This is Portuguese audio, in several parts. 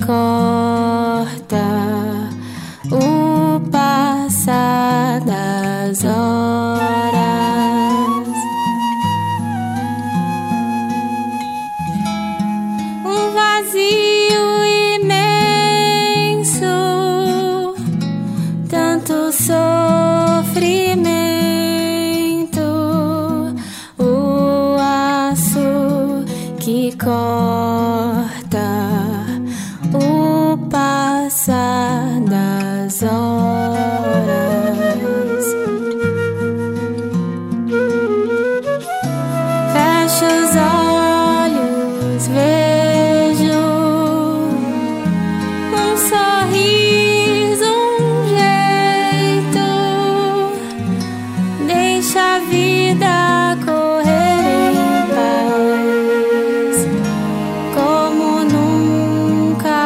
corta o passar das horas. Um vazio imenso, tanto sofrimento, o aço que corta o passar das horas. Fecho os olhos, vejo um sorriso, um jeito, deixa a vida correr em paz, como nunca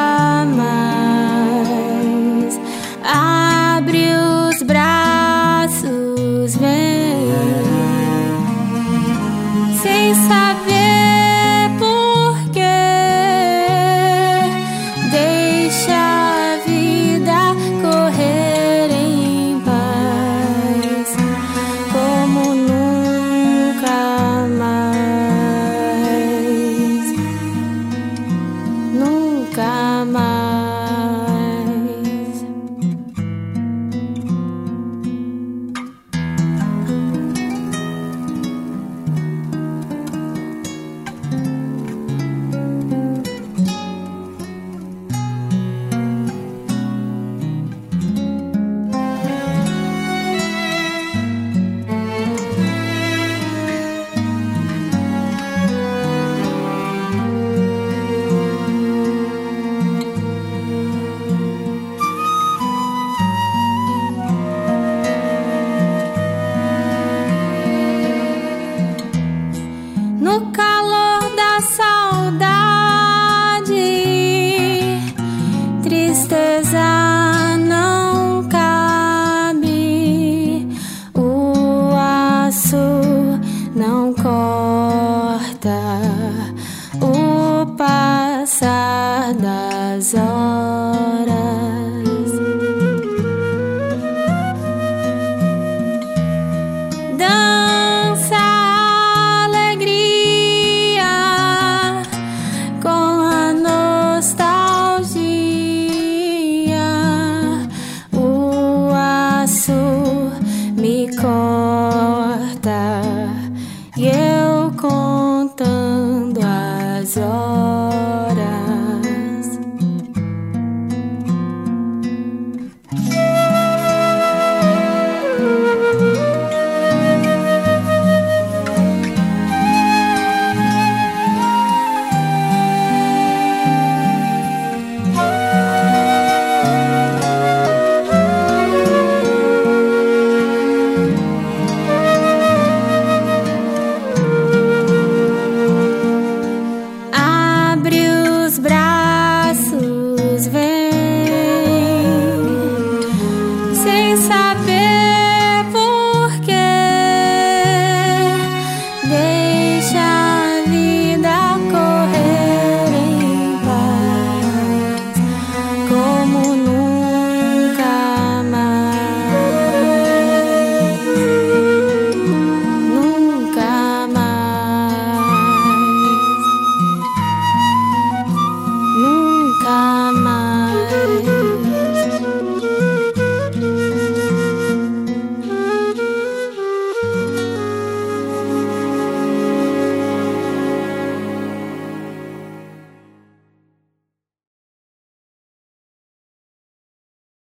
mais. Abre os braços, vem, sem saber por quê. Deixa a vida correr em paz, como nunca mais, nunca mais. No calor da saudade, tristeza não cabe, o aço não corta o passar das horas.